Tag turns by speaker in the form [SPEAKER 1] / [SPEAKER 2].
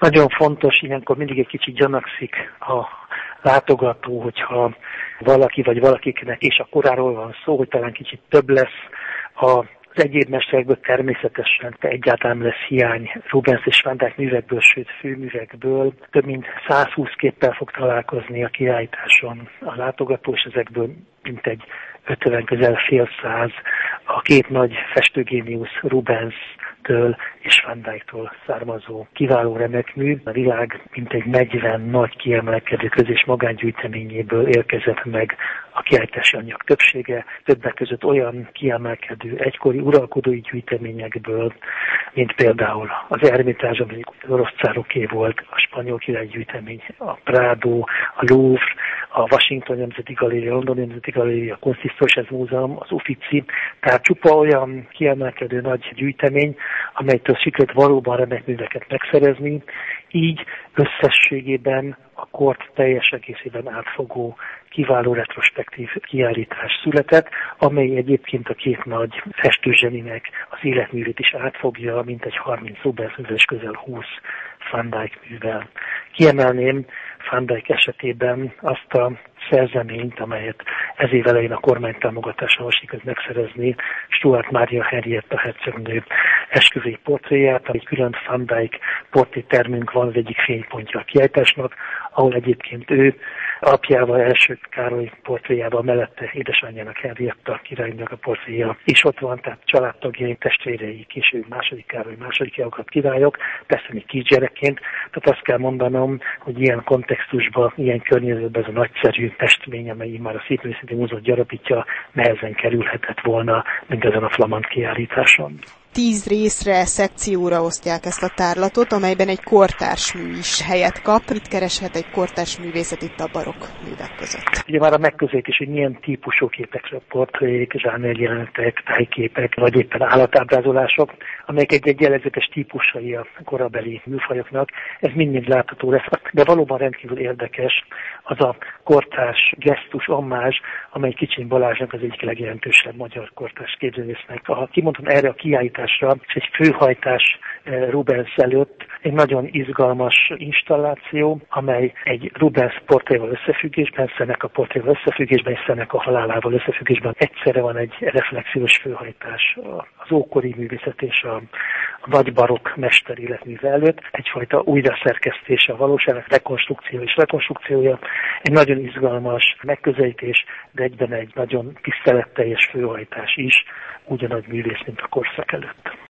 [SPEAKER 1] Nagyon fontos, ilyenkor mindig egy kicsit gyanakszik a látogató, hogyha valaki vagy valakiknek és a koráról van szó, hogy talán kicsit több lesz az egyéb mesterekből, természetesen egyáltalán lesz hiány Rubens és Van Dyck művekből, sőt főművekből. Több mint 120 képpel fog találkozni a kiállításon a látogató, és ezekből mintegy 50, közel fél száz a két nagy festőgéniusz Rubenstől és Van Dycktól származó kiváló remek mű. A világ mintegy 40 nagy kiemelkedő köz- és magángyűjteményéből érkezett meg a kiállítási anyag többsége, többek között olyan kiemelkedő egykori uralkodói gyűjteményekből, mint például az Ermitázs, amelyik az orosz cároké volt, a spanyol királygyűjtemény, a Prado, a Louvre, a Washington Nemzeti Galéria, a London Nemzeti Galéria, a Kunsthistorisches Múzeum, az Uffizi, tehát csupa olyan kiemelkedő nagy gyűjtemény, amelytől sikerült valóban remek műveket megszerezni, így összességében a kort teljes egészében átfogó, kiváló retrospektív kiállítás született, amely egyébként a két nagy festőzseninek az életművét is átfogja, mintegy 30 Rubens művel és közel 20 Van Dyck művel. Kiemelném Van Dyck esetében azt a szerzeményt, amelyet ez év elején a kormány támogatásával sikerült megszerezni, Stuart Mária Henrietta hercegnő esküvői portréját, egy külön Van Dyck portrétermünk van, az egyik fénypontja a kiállításnak, ahol egyébként ő apjával, első Károly portréjával, mellette édesanyjának Henrietta királynőnek a portréja is ott van, tehát családtagjai, testvérei, később második Károly, második János királyok, persze még kisgyerekként, tehát azt kell mondanom, hogy ilyen kontextusban, ilyen környezetben ez a nagyszerű festmény, amely már a Szépművészeti Múzeum gyarapítja, nehezen kerülhetett volna mindezen a flamand kiállításon.
[SPEAKER 2] 10 részre, szekcióra osztják ezt a tárlatot, amelyben egy kortárs mű is helyet kap. Mit kereshet egy kortárs művészet itt a barokk művek között?
[SPEAKER 1] Ugye már a megközelítés, hogy milyen típusú képekre, portrék, zsánerjelenetek, tájképek, vagy éppen állatábrázolások, amelyek egy jellegzetes típusai a korabeli műfajoknak, ez mind-mind látható lesz. De valóban rendkívül érdekes az a kortárs gesztus, ammázs, amely Kicsiny Balázsnak az egyik legjelentősebb magyar kortárs képzőművésznek. Ha kimondom erre a kiállításra, és egy főhajtás Rubens előtt egy nagyon izgalmas installáció, amely egy Rubens portréval összefüggésben, Seneca portréval összefüggésben és Seneca halálával összefüggésben egyszerre van egy reflexiós főhajtás az ókori művészet és a nagy barokk mester életműve előtt, egyfajta újraszerkesztése a valóságnak, rekonstrukció és rekonstrukciója, egy nagyon izgalmas megközelítés, de egyben egy nagyon tiszteletteljes főhajtás is, ugyanaz művész, mint a korszak előtt.